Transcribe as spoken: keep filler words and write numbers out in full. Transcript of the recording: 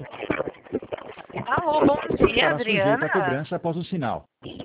Alô, bom dia, Para sujeito à Adriana. cobrança após o sinal.